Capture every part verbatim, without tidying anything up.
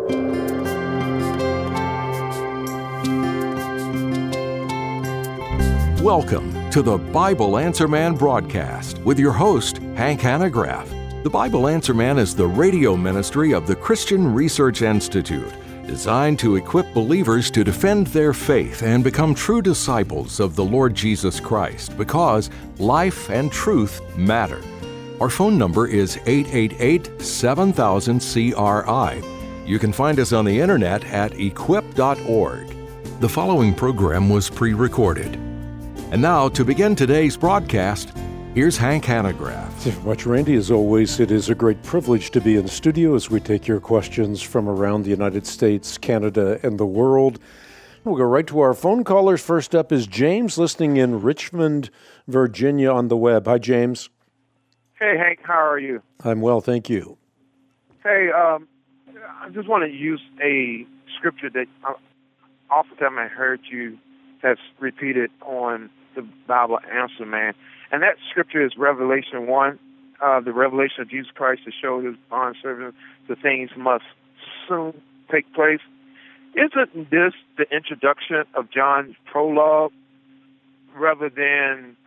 Welcome to the Bible Answer Man broadcast with your host, Hank Hanegraaff. The Bible Answer Man is the radio ministry of the Christian Research Institute, designed to equip believers to defend their faith and become true disciples of the Lord Jesus Christ, because life and truth matter. Our phone number is eight eight eight, seven thousand, C R I. You can find us on the internet at equip dot org. The following program was pre-recorded. And now, to begin today's broadcast, here's Hank Hanegraaff. Thank you much, Randy. As always, it is a great privilege to be in the studio as we take your questions from around the United States, Canada, and the world. We'll go right to our phone callers. First up is James, listening in Richmond, Virginia on the web. Hi, James. Hey, Hank. How are you? I'm well, thank you. Hey, um, I just want to use a scripture that uh, oftentimes I heard you have repeated on the Bible Answer Man. And that scripture is Revelation one, uh, the revelation of Jesus Christ to show his bondservant the things must soon take place. Isn't this the introduction of John's prologue rather than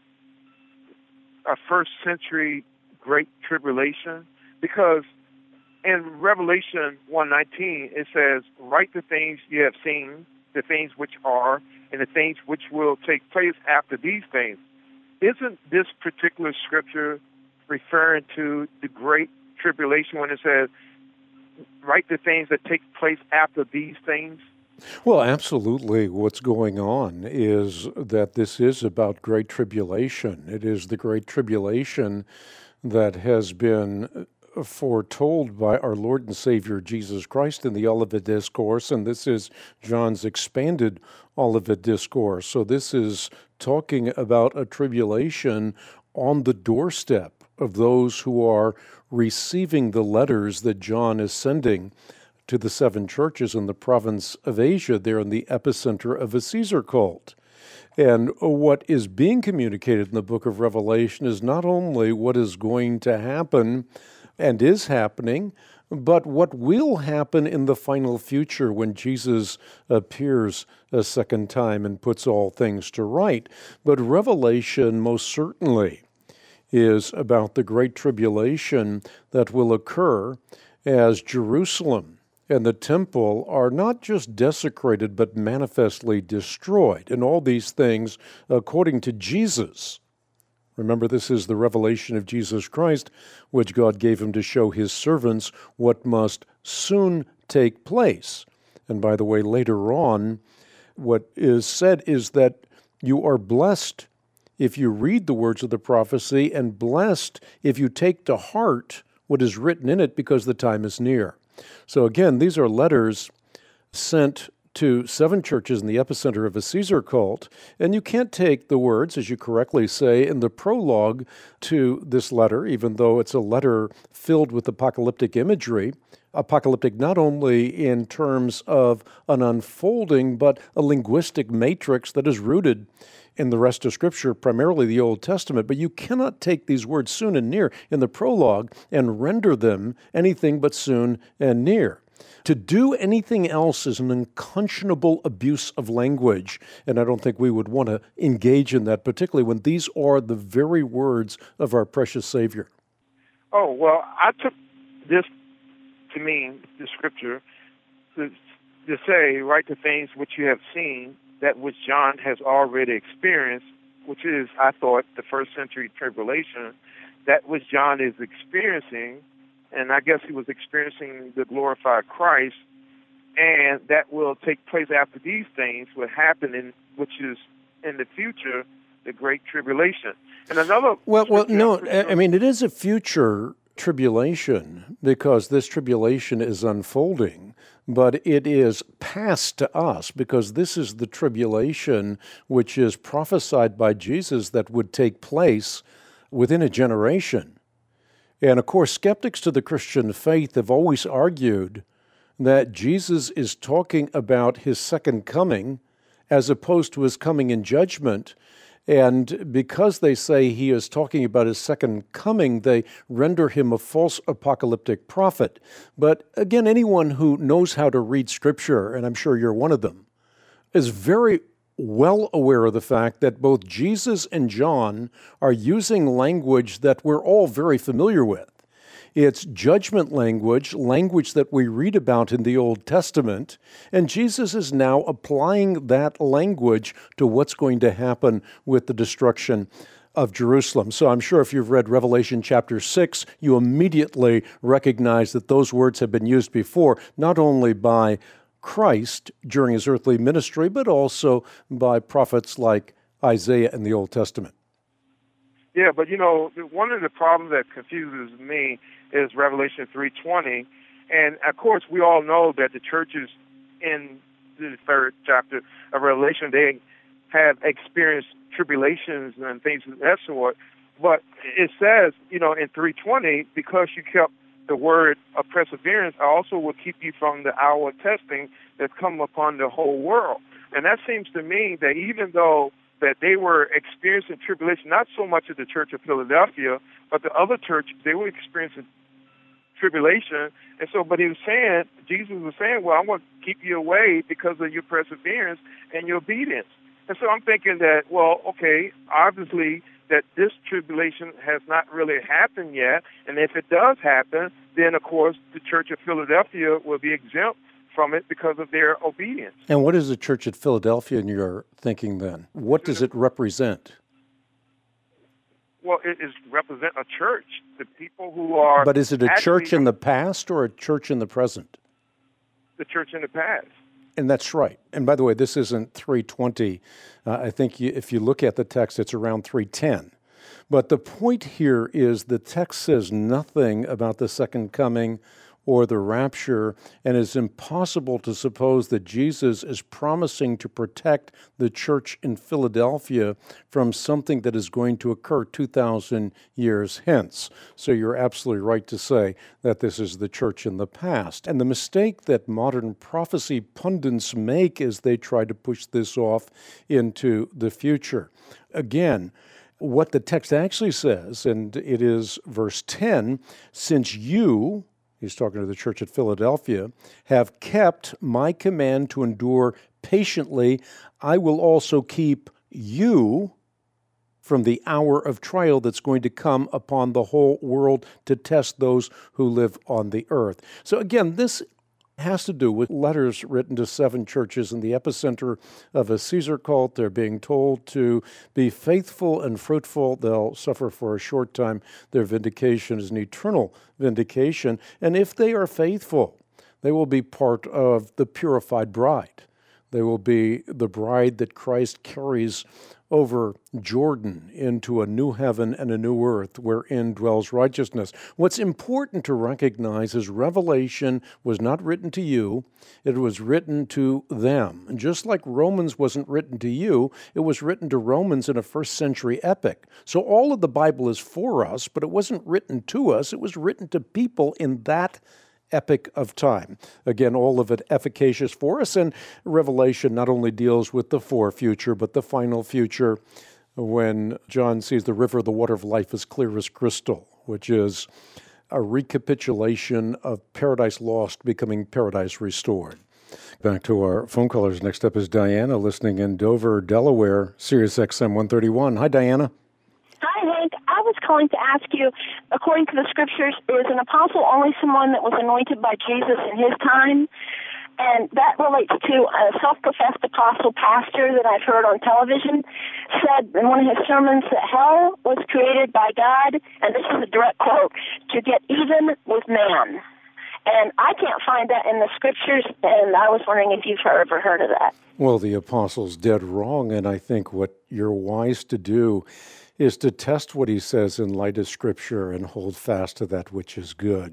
a first century great tribulation? Because in Revelation one nineteen, it says, write the things you have seen, the things which are, and the things which will take place after these things. Isn't this particular scripture referring to the great tribulation when it says, write the things that take place after these things? Well, absolutely. What's going on is that this is about great tribulation. It is the great tribulation that has been foretold by our Lord and Savior Jesus Christ in the Olivet Discourse, and this is John's expanded Olivet Discourse. So this is talking about a tribulation on the doorstep of those who are receiving the letters that John is sending to the seven churches in the province of Asia, there in the epicenter of a Caesar cult. And what is being communicated in the book of Revelation is not only what is going to happen and is happening, but what will happen in the final future when Jesus appears a second time and puts all things to right. But Revelation most certainly is about the great tribulation that will occur as Jerusalem and the temple are not just desecrated, but manifestly destroyed. And all these things, according to Jesus. Remember, this is the revelation of Jesus Christ, which God gave him to show his servants what must soon take place. And by the way, later on, what is said is that you are blessed if you read the words of the prophecy, and blessed if you take to heart what is written in it, because the time is near. So again, these are letters sent to seven churches in the epicenter of a Caesar cult, and you can't take the words, as you correctly say, in the prologue to this letter, even though it's a letter filled with apocalyptic imagery, apocalyptic not only in terms of an unfolding, but a linguistic matrix that is rooted in the rest of Scripture, primarily the Old Testament. But you cannot take these words soon and near in the prologue and render them anything but soon and near. To do anything else is an unconscionable abuse of language, and I don't think we would want to engage in that, particularly when these are the very words of our precious Savior. Oh, well, I took this to mean, the scripture, to, to say, write the things which you have seen, that which John has already experienced, which is, I thought, the first century tribulation, that which John is experiencing. And I guess he was experiencing the glorified Christ, and that will take place after these things will happen, in which is in the future, the Great Tribulation. And another well, well, no, I mean it is a future tribulation because this tribulation is unfolding, but it is past to us because this is the tribulation which is prophesied by Jesus that would take place within a generation. And of course, skeptics to the Christian faith have always argued that Jesus is talking about his second coming as opposed to his coming in judgment. And because they say he is talking about his second coming, they render him a false apocalyptic prophet. But again, anyone who knows how to read Scripture, and I'm sure you're one of them, is very well aware of the fact that both Jesus and John are using language that we're all very familiar with. It's judgment language, language that we read about in the Old Testament, and Jesus is now applying that language to what's going to happen with the destruction of Jerusalem. So I'm sure if you've read Revelation chapter six, you immediately recognize that those words have been used before, not only by Christ during his earthly ministry, but also by prophets like Isaiah in the Old Testament. Yeah, but you know, one of the problems that confuses me is Revelation three twenty, and of course we all know that the churches in the third chapter of Revelation, they have experienced tribulations and things of that sort, but it says, you know, in three twenty, because you kept the word of perseverance, I also will keep you from the hour of testing that's come upon the whole world. And that seems to me that even though that they were experiencing tribulation, not so much at the Church of Philadelphia, but the other churches, they were experiencing tribulation. And so, but he was saying, Jesus was saying, well, I'm going to keep you away because of your perseverance and your obedience. And so I'm thinking that, well, okay, obviously that this tribulation has not really happened yet. And if it does happen, then, of course, the Church of Philadelphia will be exempt from it because of their obedience. And what is the church at Philadelphia in your thinking then? What does it represent? Well, it is represent a church, the people who are... But is it a church in the past or a church in the present? The church in the past. And that's right. And by the way, this isn't three twenty. Uh, I think you, if you look at the text, it's around three ten. But the point here is the text says nothing about the second coming or the rapture, and it's impossible to suppose that Jesus is promising to protect the church in Philadelphia from something that is going to occur two thousand years hence. So you're absolutely right to say that this is the church in the past. And the mistake that modern prophecy pundits make is they try to push this off into the future. Again, what the text actually says, and it is verse ten, since you, he's talking to the church at Philadelphia, have kept my command to endure patiently, I will also keep you from the hour of trial that's going to come upon the whole world to test those who live on the earth. So again, this has to do with letters written to seven churches in the epicenter of a Caesar cult. They're being told to be faithful and fruitful. They'll suffer for a short time. Their vindication is an eternal vindication. And if they are faithful, they will be part of the purified bride. They will be the bride that Christ carries over Jordan into a new heaven and a new earth wherein dwells righteousness. What's important to recognize is Revelation was not written to you, it was written to them. And just like Romans wasn't written to you, it was written to Romans in a first century epic. So all of the Bible is for us, but it wasn't written to us, it was written to people in that epic of time. Again, all of it efficacious for us, and Revelation not only deals with the fore future, but the final future when John sees the river, the water of life as clear as crystal, which is a recapitulation of paradise lost becoming paradise restored. Back to our phone callers. Next up is Diana, listening in Dover, Delaware, Sirius X M one thirty-one. Hi, Diana. Hi, Hank. I was calling to ask you, according to the scriptures, is an apostle only someone that was anointed by Jesus in his time? And that relates to a self-professed apostle pastor that I've heard on television, said in one of his sermons that hell was created by God, and this is a direct quote, to get even with man. And I can't find that in the scriptures, and I was wondering if you've ever heard of that. Well, the apostle's dead wrong, and I think what you're wise to do is to test what he says in light of Scripture and hold fast to that which is good.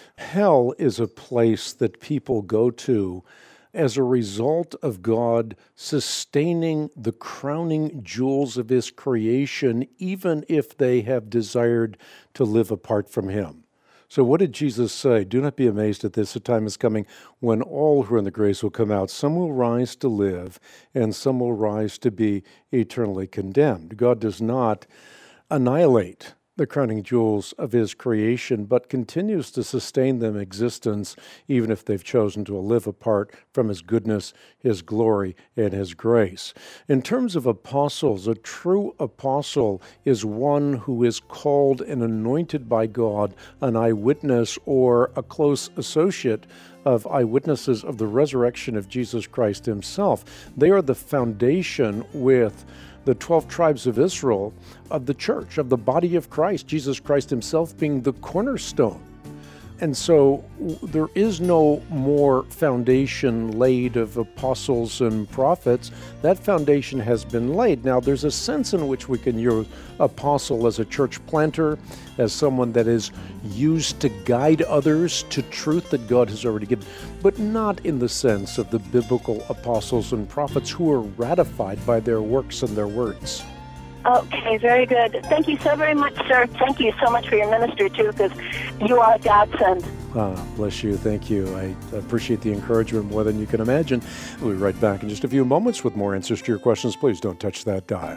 Hell is a place that people go to as a result of God sustaining the crowning jewels of his creation, even if they have desired to live apart from him. So what did Jesus say? Do not be amazed at this. A time is coming when all who are in the graves will come out. Some will rise to live, and some will rise to be eternally condemned. God does not annihilate the crowning jewels of his creation, but continues to sustain them existence, even if they've chosen to live apart from his goodness, his glory, and his grace. In terms of apostles, a true apostle is one who is called and anointed by God, an eyewitness or a close associate of eyewitnesses of the resurrection of Jesus Christ himself. They are the foundation with the twelve tribes of Israel, of the church, of the body of Christ, Jesus Christ himself being the cornerstone. And so there is no more foundation laid of apostles and prophets. That foundation has been laid. Now, there's a sense in which we can use apostle as a church planter, as someone that is used to guide others to truth that God has already given, but not in the sense of the biblical apostles and prophets who are ratified by their works and their words. Okay, very good. Thank you so very much, sir. Thank you so much for your ministry, too, because you are a godsend. Ah, bless you. Thank you. I appreciate the encouragement more than you can imagine. We'll be right back in just a few moments with more answers to your questions. Please don't touch that dial.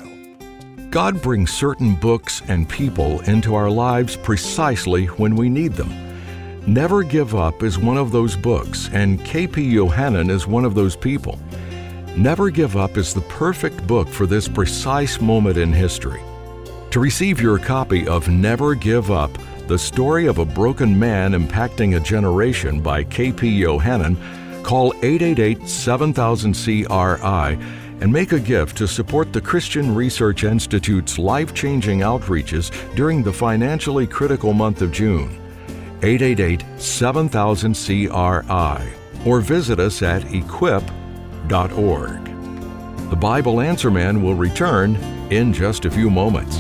God brings certain books and people into our lives precisely when we need them. Never Give Up is one of those books, and K P Yohannan is one of those people. Never Give Up is the perfect book for this precise moment in history. To receive your copy of Never Give Up, the story of a broken man impacting a generation by K P Yohannan, call eight eight eight, seven thousand, C R I and make a gift to support the Christian Research Institute's life-changing outreaches during the financially critical month of June. eight eight eight, seven thousand, C R I or visit us at equip dot org. The Bible Answer Man will return in just a few moments.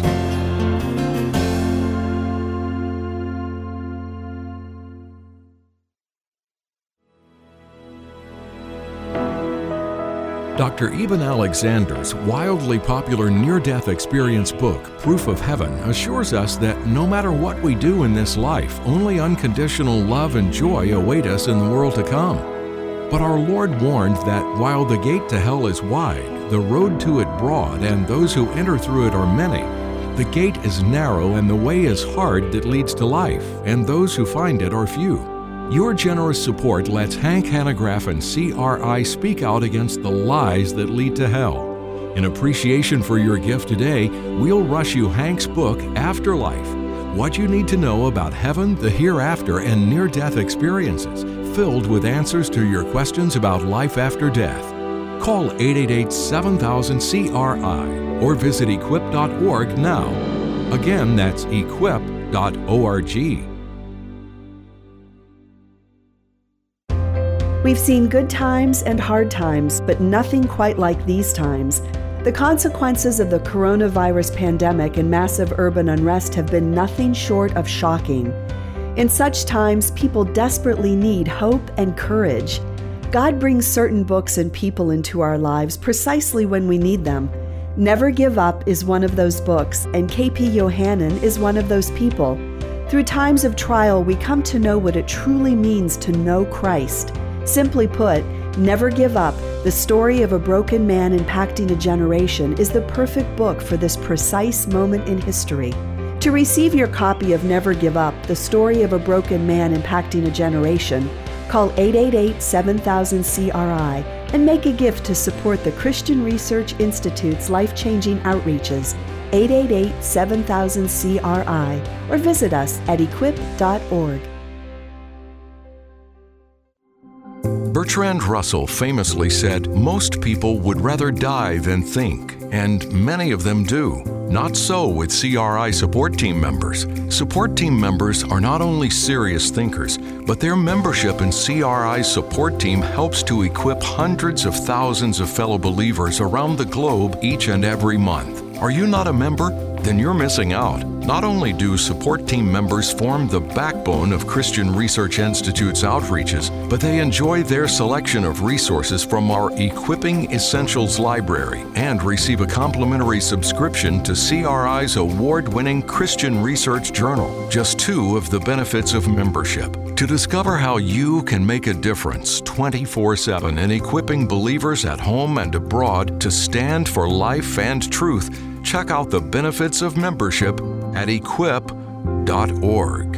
Doctor Eben Alexander's wildly popular near-death experience book, Proof of Heaven, assures us that no matter what we do in this life, only unconditional love and joy await us in the world to come. But our Lord warned that while the gate to hell is wide, the road to it broad, and those who enter through it are many, the gate is narrow and the way is hard that leads to life, and those who find it are few. Your generous support lets Hank Hanegraaff and C R I speak out against the lies that lead to hell. In appreciation for your gift today, we'll rush you Hank's book, Afterlife, What You Need to Know About Heaven, the Hereafter, and Near-Death Experiences, filled with answers to your questions about life after death. Call eight eight eight, seven thousand, C R I or visit equip dot org now. Again, that's equip dot org. We've seen good times and hard times, but nothing quite like these times. The consequences of the coronavirus pandemic and massive urban unrest have been nothing short of shocking. In such times, people desperately need hope and courage. God brings certain books and people into our lives precisely when we need them. Never Give Up is one of those books, and K P Yohannan is one of those people. Through times of trial, we come to know what it truly means to know Christ. Simply put, Never Give Up, the story of a broken man impacting a generation, is the perfect book for this precise moment in history. To receive your copy of Never Give Up, the story of a broken man impacting a generation, call eight eight eight, seven thousand, C R I and make a gift to support the Christian Research Institute's life-changing outreaches, eight eight eight, seven thousand, C R I, or visit us at equip dot org. Bertrand Russell famously said, "Most people would rather die than think," and many of them do. Not so with C R I support team members. Support team members are not only serious thinkers, but their membership in C R I's support team helps to equip hundreds of thousands of fellow believers around the globe each and every month. Are you not a member? then you're missing out. Not only do support team members form the backbone of Christian Research Institute's outreaches, but they enjoy their selection of resources from our Equipping Essentials library and receive a complimentary subscription to C R I's award-winning Christian Research Journal. Just two of the benefits of membership. To discover how you can make a difference twenty-four seven in equipping believers at home and abroad to stand for life and truth, check out the benefits of membership at equip dot org.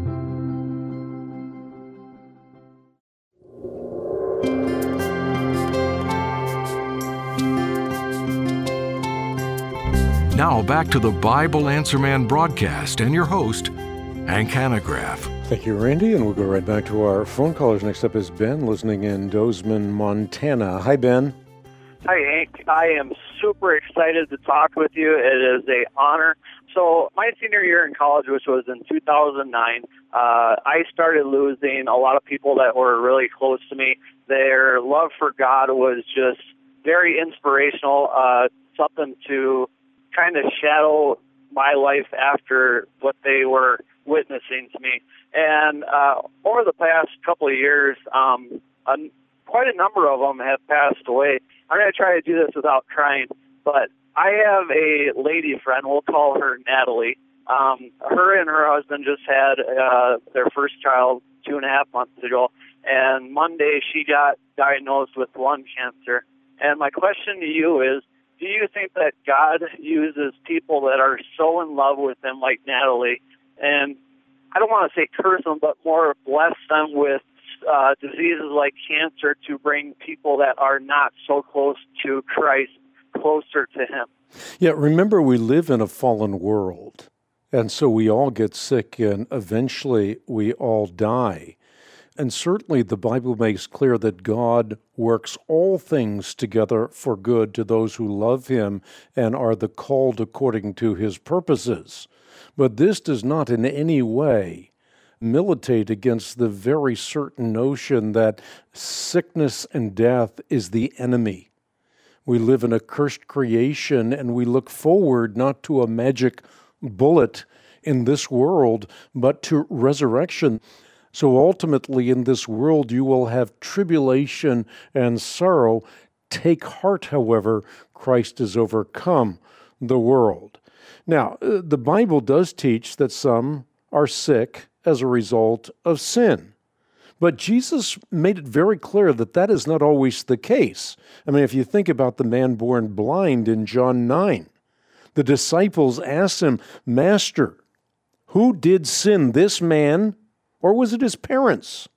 Now back to the Bible Answer Man broadcast and your host, Hank Hanegraaff. Thank you, Randy, and we'll go right back to our phone callers. Next up is Ben, listening in Dozeman, Montana. Hi, Ben. Hi, Hank. I am super excited to talk with you. It is an honor. So my senior year in college, which was in two thousand nine, uh, I started losing a lot of people that were really close to me. Their love for God was just very inspirational, uh, something to kind of shadow my life after what they were witnessing to me. And uh, over the past couple of years, um, a, quite a number of them have passed away. I'm going to try to do this without crying, but I have a lady friend, we'll call her Natalie. Um, her and her husband just had uh, their first child two and a half months ago, and Monday she got diagnosed with lung cancer. And my question to you is, do you think that God uses people that are so in love with Him like Natalie, and I don't want to say curse them, but more bless them with uh, diseases like cancer to bring people that are not so close to Christ closer to Him? Yeah, remember, we live in a fallen world, and so we all get sick, and eventually we all die. And certainly the Bible makes clear that God works all things together for good to those who love Him and are the called according to His purposes. But this does not in any way militate against the very certain notion that sickness and death is the enemy. We live in a cursed creation, and we look forward not to a magic bullet in this world, but to resurrection. So ultimately in this world you will have tribulation and sorrow. Take heart, however, Christ has overcome the world. Now, the Bible does teach that some are sick as a result of sin. But Jesus made it very clear that that is not always the case. I mean, if you think about the man born blind in John nine, the disciples asked him, "Master, who did sin, this man, or was it his parents?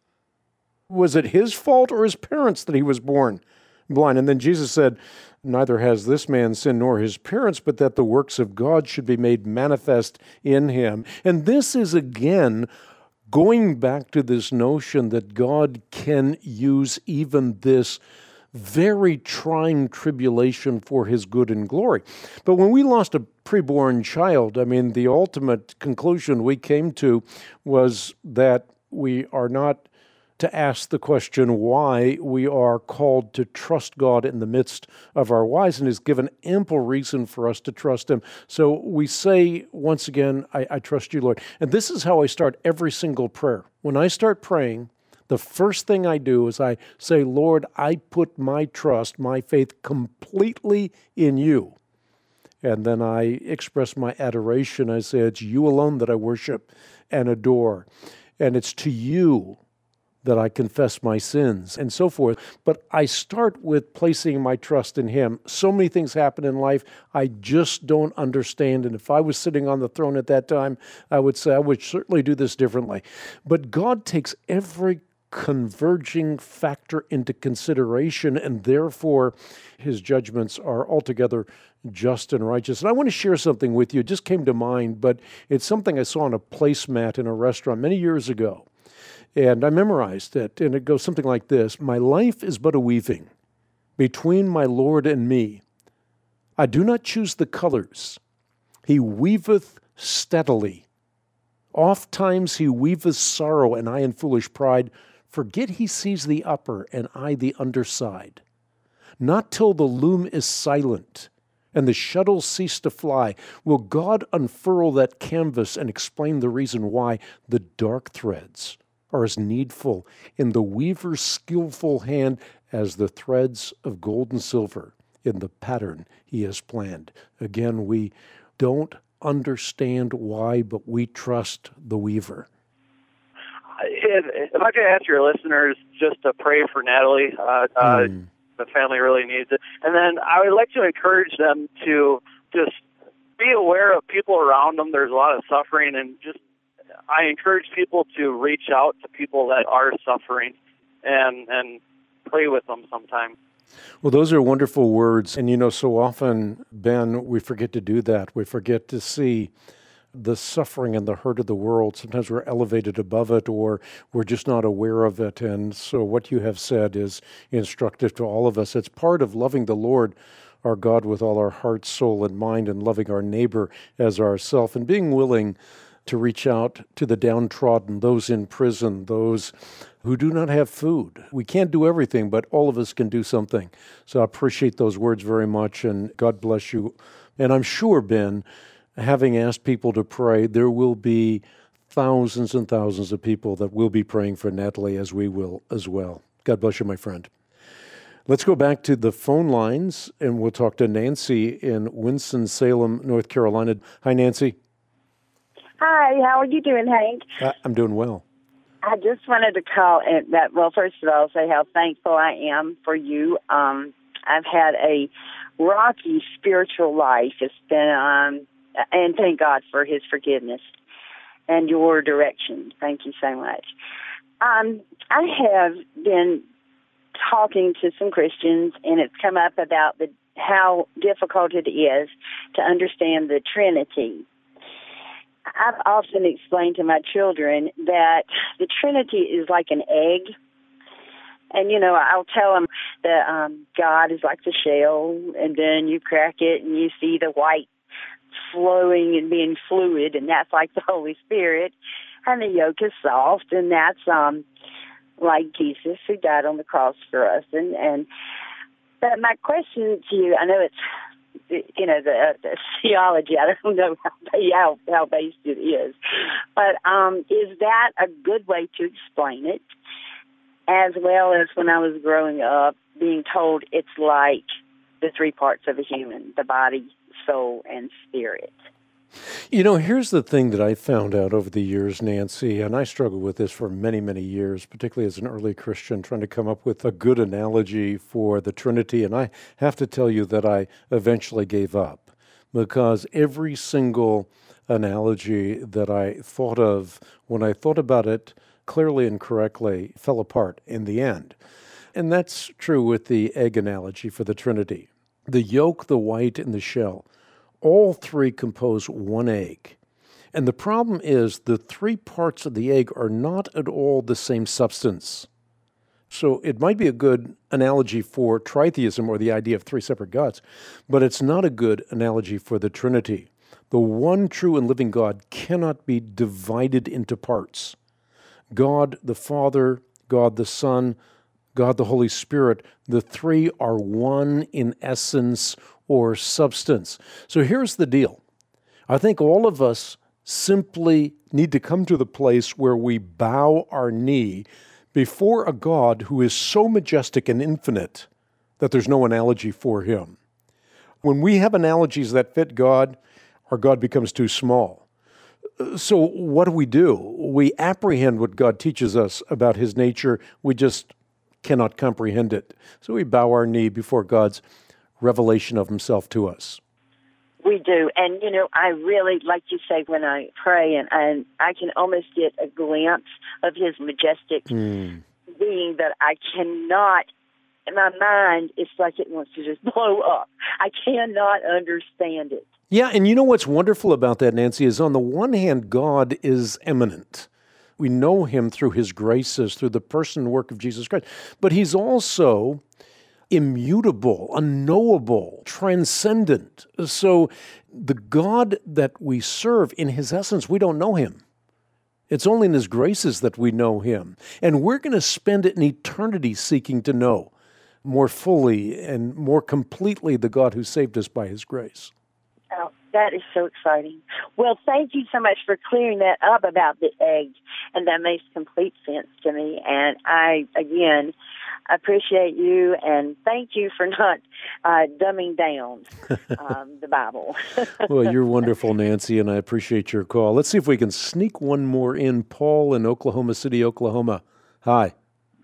Was it his fault or his parents that he was born blind?" And then Jesus said, "Neither has this man sinned nor his parents, but that the works of God should be made manifest in him." And this is again going back to this notion that God can use even this very trying tribulation for His good and glory. But when we lost a preborn child, I mean, the ultimate conclusion we came to was that we are not to ask the question why. We are called to trust God in the midst of our lives, and is given ample reason for us to trust Him. So we say, once again, I, I trust you, Lord. And this is how I start every single prayer. When I start praying, the first thing I do is I say, "Lord, I put my trust, my faith completely in you." And then I express my adoration. I say, "It's you alone that I worship and adore. And it's to you that I confess my sins," and so forth. But I start with placing my trust in Him. So many things happen in life I just don't understand. And if I was sitting on the throne at that time, I would say I would certainly do this differently. But God takes every converging factor into consideration, and therefore His judgments are altogether just and righteous. And I want to share something with you. It just came to mind, but it's something I saw on a placemat in a restaurant many years ago. And I memorized it, and it goes something like this: "My life is but a weaving between my Lord and me. I do not choose the colors. He weaveth steadily. Oft times He weaveth sorrow, and I in foolish pride forget He sees the upper, and I the underside. Not till the loom is silent and the shuttles cease to fly, will God unfurl that canvas and explain the reason why the dark threads are as needful in the weaver's skillful hand as the threads of gold and silver in the pattern he has planned. Again, we don't understand why, but we trust the weaver. If, if I could ask your listeners just to pray for Natalie, uh, uh, mm. the family really needs it. And then I would like to encourage them to just be aware of people around them. There's a lot of suffering, and just I encourage people to reach out to people that are suffering and and pray with them sometime. Well, those are wonderful words. And, you know, so often, Ben, we forget to do that. We forget to see the suffering and the hurt of the world. Sometimes we're elevated above it, or we're just not aware of it. And so what you have said is instructive to all of us. It's part of loving the Lord, our God, with all our heart, soul, and mind, and loving our neighbor as ourself, and being willing to reach out to the downtrodden, those in prison, those who do not have food. We can't do everything, but all of us can do something. So I appreciate those words very much, and God bless you. And I'm sure, Ben, having asked people to pray, there will be thousands and thousands of people that will be praying for Natalie, as we will as well. God bless you, my friend. Let's go back to the phone lines, and we'll talk to Nancy in Winston-Salem, North Carolina. Hi, Nancy. Hi, how are you doing, Hank? Uh, I'm doing well. I just wanted to call and that. Well, first of all, say how thankful I am for you. Um, I've had a rocky spiritual life. It's been, um, and thank God for His forgiveness and your direction. Thank you so much. Um, I have been talking to some Christians, and it's come up about the how difficult it is to understand the Trinity. I've often explained to my children that the Trinity is like an egg. And, you know, I'll tell them that um, God is like the shell, and then you crack it and you see the white flowing and being fluid, and that's like the Holy Spirit. And the yolk is soft, and that's um, like Jesus who died on the cross for us. And, and but my question to you, I know it's, you know, the, uh, the theology, I don't know how, how based it is, but um, is that a good way to explain it? As well as when I was growing up, being told it's like the three parts of a human, the body, soul, and spirit. You know, here's the thing that I found out over the years, Nancy, and I struggled with this for many, many years, particularly as an early Christian, trying to come up with a good analogy for the Trinity. And I have to tell you that I eventually gave up, because every single analogy that I thought of, when I thought about it clearly and correctly, fell apart in the end. And that's true with the egg analogy for the Trinity. The yolk, the white, and the shell, all three compose one egg. And the problem is the three parts of the egg are not at all the same substance. So it might be a good analogy for tritheism, or the idea of three separate gods, but it's not a good analogy for the Trinity. The one true and living God cannot be divided into parts. God the Father, God the Son, God the Holy Spirit, the three are one in essence or substance. So here's the deal. I think all of us simply need to come to the place where we bow our knee before a God who is so majestic and infinite that there's no analogy for Him. When we have analogies that fit God, our God becomes too small. So what do we do? We apprehend what God teaches us about His nature. We just cannot comprehend it. So we bow our knee before God's revelation of Himself to us. We do. And, you know, I really, like you say, when I pray, and, and I can almost get a glimpse of His majestic mm. being that I cannot, in my mind, it's like it wants to just blow up. I cannot understand it. Yeah, and you know what's wonderful about that, Nancy, is on the one hand, God is eminent. We know Him through His graces, through the person and work of Jesus Christ. But He's also immutable, unknowable, transcendent. So the God that we serve, in His essence, we don't know Him. It's only in His graces that we know Him. And we're going to spend an eternity seeking to know more fully and more completely the God who saved us by his grace. Oh, that is so exciting. Well, thank you so much for clearing that up about the egg, and that makes complete sense to me. And I, again, appreciate you, and thank you for not uh, dumbing down um, the Bible. Well, you're wonderful, Nancy, and I appreciate your call. Let's see if we can sneak one more in. Paul in Oklahoma City, Oklahoma. Hi.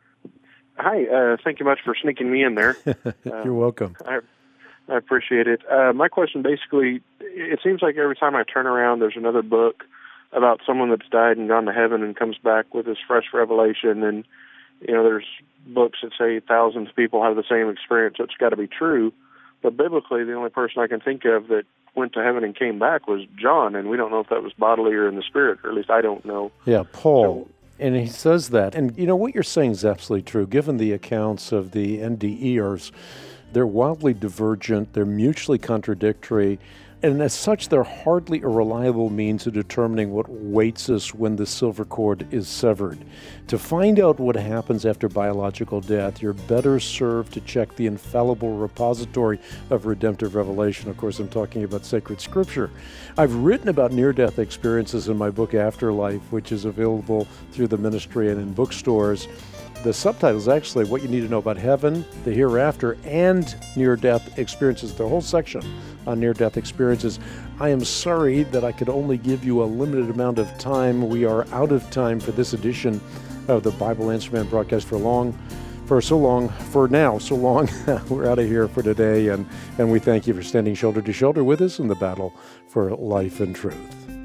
Hi. Uh, thank you much for sneaking me in there. You're uh, welcome. I, I appreciate it. Uh, my question basically, it seems like every time I turn around, there's another book about someone that's died and gone to heaven and comes back with this fresh revelation. And, you know, there's books that say thousands of people have the same experience, so it's got to be true. But biblically, the only person I can think of that went to heaven and came back was John, and we don't know if that was bodily or in the spirit, or at least I don't know. Yeah, Paul. So, and he says that. And, you know, what you're saying is absolutely true. Given the accounts of the N D E Rs, they're wildly divergent, they're mutually contradictory, and as such, they're hardly a reliable means of determining what waits us when the silver cord is severed. To find out what happens after biological death, you're better served to check the infallible repository of redemptive revelation. Of course, I'm talking about sacred scripture. I've written about near-death experiences in my book, Afterlife, which is available through the ministry and in bookstores. The subtitle is actually What You Need to Know About Heaven, the Hereafter, and Near-Death Experiences. The whole section on near-death experiences. I am sorry that I could only give you a limited amount of time. We are out of time for this edition of the Bible Answer Man broadcast for long, for so long, for now, so long. We're out of here for today, and, and we thank you for standing shoulder to shoulder with us in the battle for life and truth.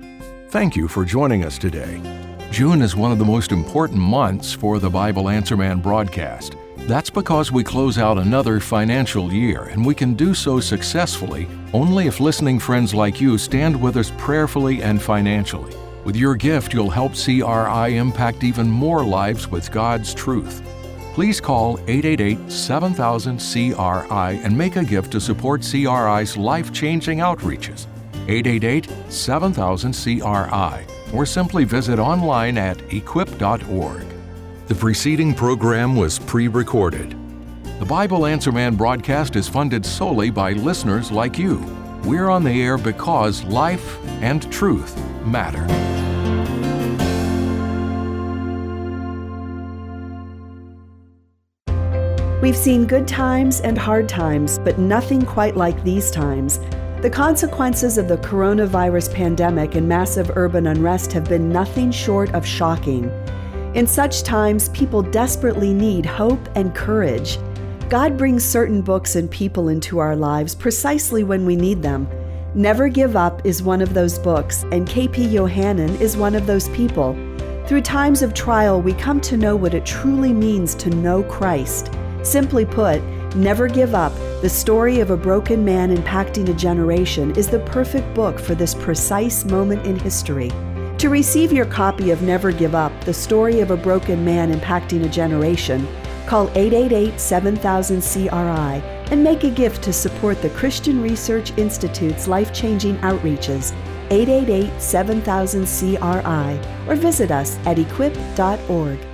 Thank you for joining us today. June is one of the most important months for the Bible Answer Man broadcast. That's because we close out another financial year, and we can do so successfully only if listening friends like you stand with us prayerfully and financially. With your gift, you'll help C R I impact even more lives with God's truth. Please call eight eight eight, seven thousand, C R I and make a gift to support C R I's life-changing outreaches. eight eight eight, seven thousand, C R I. Or simply visit online at equip dot org. The preceding program was pre-recorded. The Bible Answer Man broadcast is funded solely by listeners like you. We're on the air because life and truth matter. We've seen good times and hard times, but nothing quite like these times. The consequences of the coronavirus pandemic and massive urban unrest have been nothing short of shocking. In such times, people desperately need hope and courage. God brings certain books and people into our lives precisely when we need them. Never Give Up is one of those books, and K P Yohannan is one of those people. Through times of trial, we come to know what it truly means to know Christ. Simply put, Never Give Up, the story of a broken man impacting a generation, is the perfect book for this precise moment in history. To receive your copy of Never Give Up, the story of a broken man impacting a generation, call eight eight eight, seven thousand, C R I and make a gift to support the Christian Research Institute's life-changing outreaches, eight eight eight, seven thousand, C R I, or visit us at equip dot org.